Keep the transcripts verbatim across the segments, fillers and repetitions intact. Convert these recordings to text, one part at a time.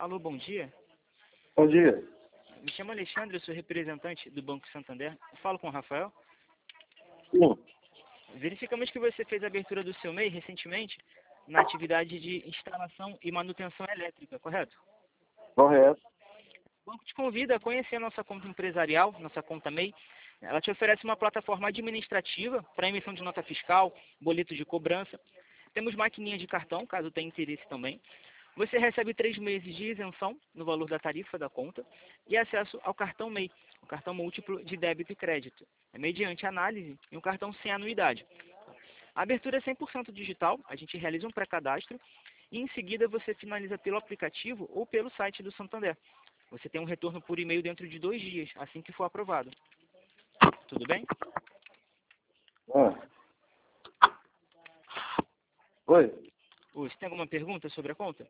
Alô, bom dia. Bom dia. Me chamo Alexandre, eu sou representante do Banco Santander. Eu falo com o Rafael. Sim. Verificamos que você fez a abertura do seu M E I recentemente na atividade de instalação e manutenção elétrica, correto? Correto. O banco te convida a conhecer a nossa conta empresarial, nossa conta M E I. Ela te oferece uma plataforma administrativa para emissão de nota fiscal, boleto de cobrança. Temos maquininha de cartão, caso tenha interesse também. Você recebe três meses de isenção no valor da tarifa da conta e acesso ao cartão M E I, o cartão múltiplo de débito e crédito. É mediante análise e um cartão sem anuidade. A abertura é cem por cento digital, a gente realiza um pré-cadastro e em seguida você finaliza pelo aplicativo ou pelo site do Santander. Você tem um retorno por e-mail dentro de dois dias, assim que for aprovado. Tudo bem? Ah. Oi. Você tem alguma pergunta sobre a conta?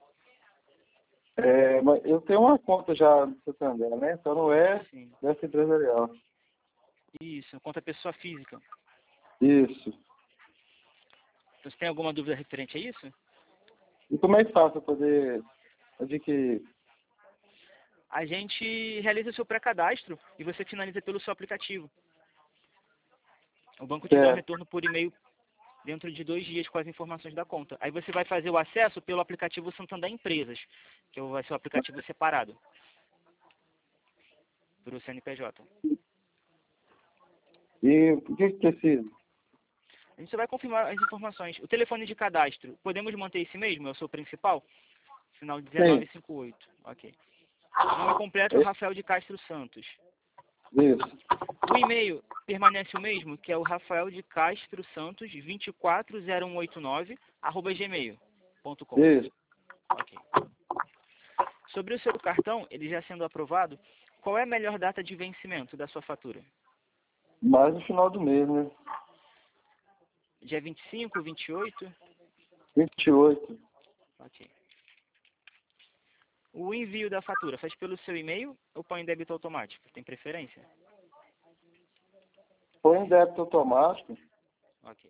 É, mas eu tenho uma conta já no Santander, né? Então não é Sim. dessa empresarial. Isso, conta pessoa física. Isso. Você tem alguma dúvida referente a isso? E como é que faço para poder adquirir? A gente realiza o seu pré-cadastro e você finaliza pelo seu aplicativo. O banco te dá um Certo. retorno por e-mail dentro de dois dias com as informações da conta. Aí você vai fazer o acesso pelo aplicativo Santander Empresas, que vai ser o aplicativo separado para o C N P J. E o que que precisa? A gente só vai confirmar as informações. O telefone de cadastro, podemos manter esse mesmo? É o seu principal? Final dezenove cinquenta e oito. Ok. O nome completo é É, Rafael de Castro Santos. isso. O e-mail permanece o mesmo, que é o Rafael de Castro Santos vinte e quatro zero um oito nove arroba gmail ponto com. Isso. Ok. Sobre o seu cartão, ele já sendo aprovado, qual é a melhor data de vencimento da sua fatura? Mais no final do mês, né? Dia vinte e cinco, vinte e oito? vinte e oito. Ok. O envio da fatura faz pelo seu e-mail ou põe em débito automático? Tem preferência? Põe em débito automático. Ok.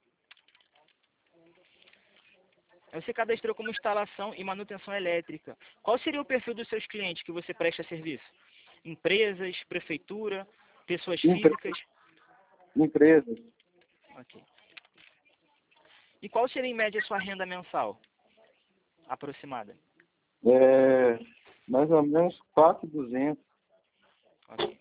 Você cadastrou como instalação e manutenção elétrica. Qual seria o perfil dos seus clientes que você presta serviço? Empresas, prefeitura, pessoas Empre... físicas? Empresas. Ok. E qual seria em média a sua renda mensal aproximada? É, mais ou menos quatro mil e duzentos. Ok.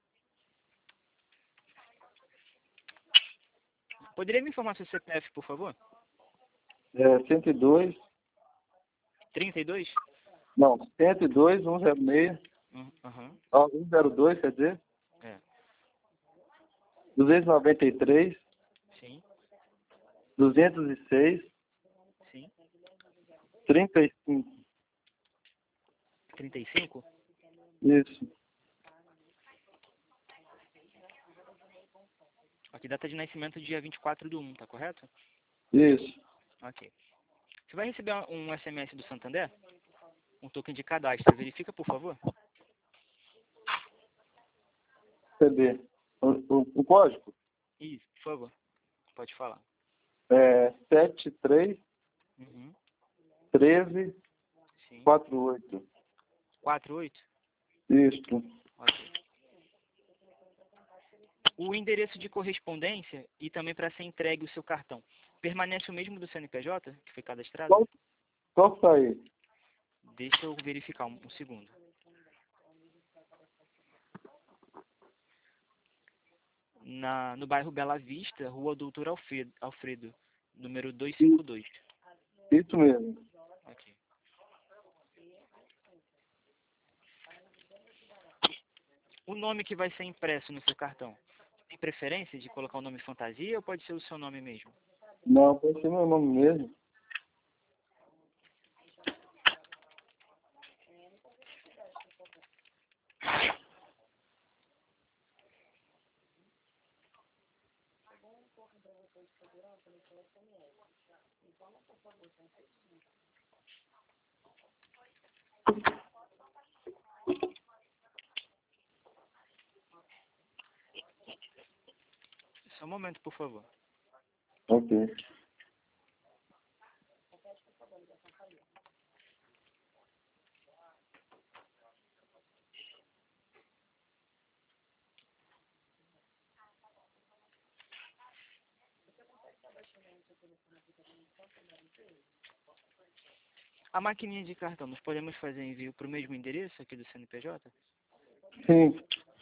Poderia me informar seu C P F, por favor? É, cento e dois. trinta e dois? Não, cento e dois, cento e seis. Hum, Aham. Ah, cento e dois, quer dizer? É. duzentos e noventa e três. Sim. duzentos e seis. Sim. trinta e cinco. trinta e cinco? Isso. Ok. Data de nascimento dia vinte e quatro do um, tá correto? Isso. Ok. Você vai receber um S M S do Santander? Um token de cadastro. Verifica, por favor. C D. O, o, o código Isso, por favor. Pode falar. é sete três Uhum. treze Sim. quarenta e oito. quatro oito? Isso. Ok. O endereço de correspondência e também para ser entregue o seu cartão permanece o mesmo do C N P J que foi cadastrado? Qual, qual que tá aí? Deixa eu verificar um, um segundo. Na, no bairro Bela Vista, Rua Doutor Alfredo, Alfredo número duzentos e cinquenta e dois. Isso mesmo. Ok. O nome que vai ser impresso no seu cartão, tem preferência de colocar o nome fantasia ou pode ser o seu nome mesmo? Não, pode ser meu nome mesmo. Só um momento, por favor. Ok. A maquininha de cartão, nós podemos fazer envio para o mesmo endereço aqui do C N P J? Sim.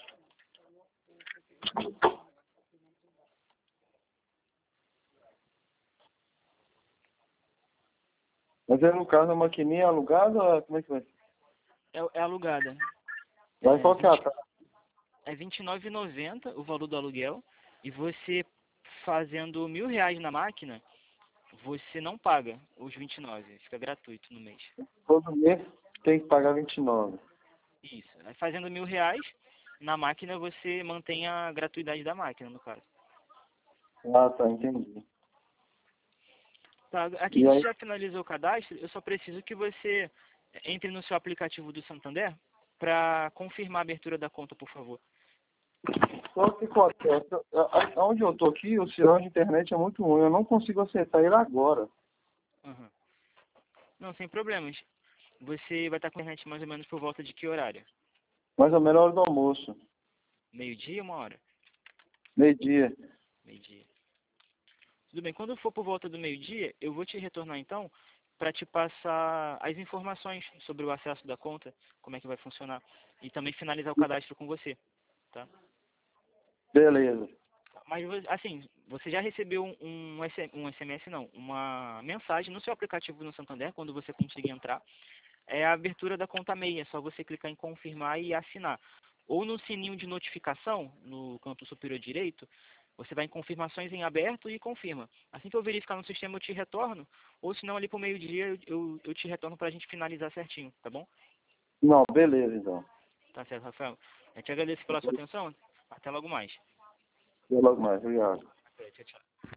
Mas é no caso a maquininha é alugada ou é- como é que vai ser? É, é alugada. Vai É, qual que é a taxa? é vinte e nove reais e noventa centavos o valor do aluguel. E você fazendo mil reais na máquina, você não paga os vinte e nove, fica gratuito no mês. Todo mês tem que pagar vinte e nove. Isso. Aí fazendo mil reais na máquina, você mantém a gratuidade da máquina, no caso. Ah, tá, entendi. Tá, aqui E a aí, gente já finalizou o cadastro, eu só preciso que você entre no seu aplicativo do Santander para confirmar a abertura da conta, por favor. só que acontece, a- a- onde eu tô aqui, o sinal de internet é muito ruim, eu não consigo acessar ele agora. Uhum. Não, sem problemas. Você vai estar com a internet mais ou menos por volta de que horário? Mas é a melhor hora do almoço, Meio-dia ou uma hora? meio-dia. Meio-dia. Tudo bem, quando for por volta do meio-dia, eu vou te retornar então para te passar as informações sobre o acesso da conta, como é que vai funcionar, e também finalizar o cadastro com você, tá? Beleza. Mas, vo- assim, você já recebeu um, um S M um S M S, não, uma mensagem no seu aplicativo no Santander, quando você conseguir entrar, é a abertura da conta MEI, é só você clicar em confirmar e assinar. Ou no sininho de notificação, no canto superior direito, você vai em confirmações em aberto e confirma. Assim que eu verificar no sistema, eu te retorno, ou se não, ali para o meio-dia, eu, eu, eu te retorno para a gente finalizar certinho, tá bom? Não, beleza então. Tá certo, Rafael. Eu te agradeço pela sua atenção. Até logo mais. Até logo mais, obrigado. Até, tchau, tchau.